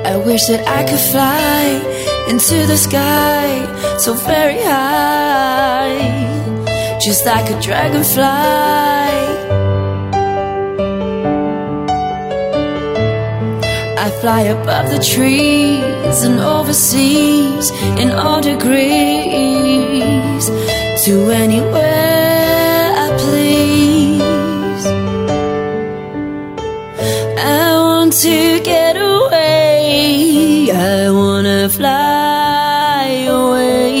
I wish that I could fly into the sky so very high, just like a dragonfly. I fly above the trees and overseas in all degrees to anywhere I please. I want to get away, I wanna fly away,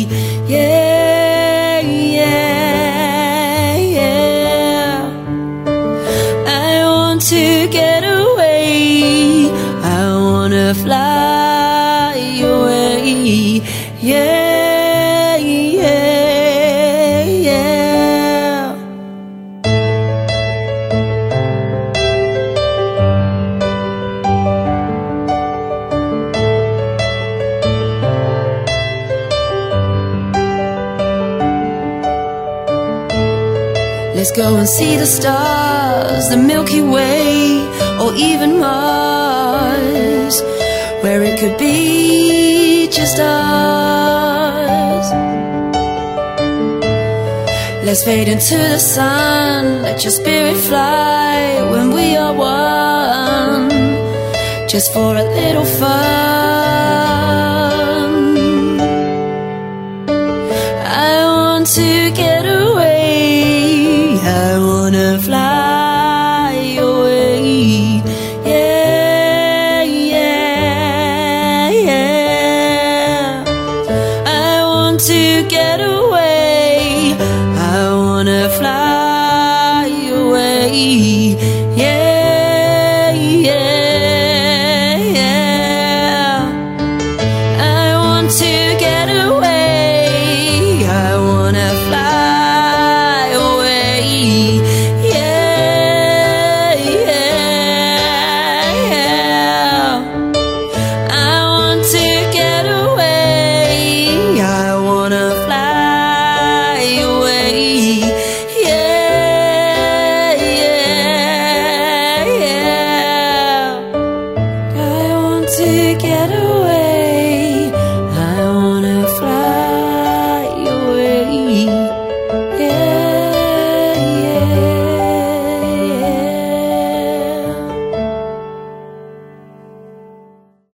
yeah, yeah, yeah. I want to get away, I wanna fly away, yeah, yeah, yeah. Let's go and see the stars, the Milky Way, or even Mars, where it could be just us. Let's fade into the sun, let your spirit fly when we are one, just for a little fun. I want to get away, I wanna fly away, yeah, yeah, yeah. I want to get away, I wanna fly away, yeah, yeah, yeah. I want to get away, I wanna fly away, yeah, yeah, yeah. I want to get away, I wanna fly away, yeah, yeah, yeah. I want to get away.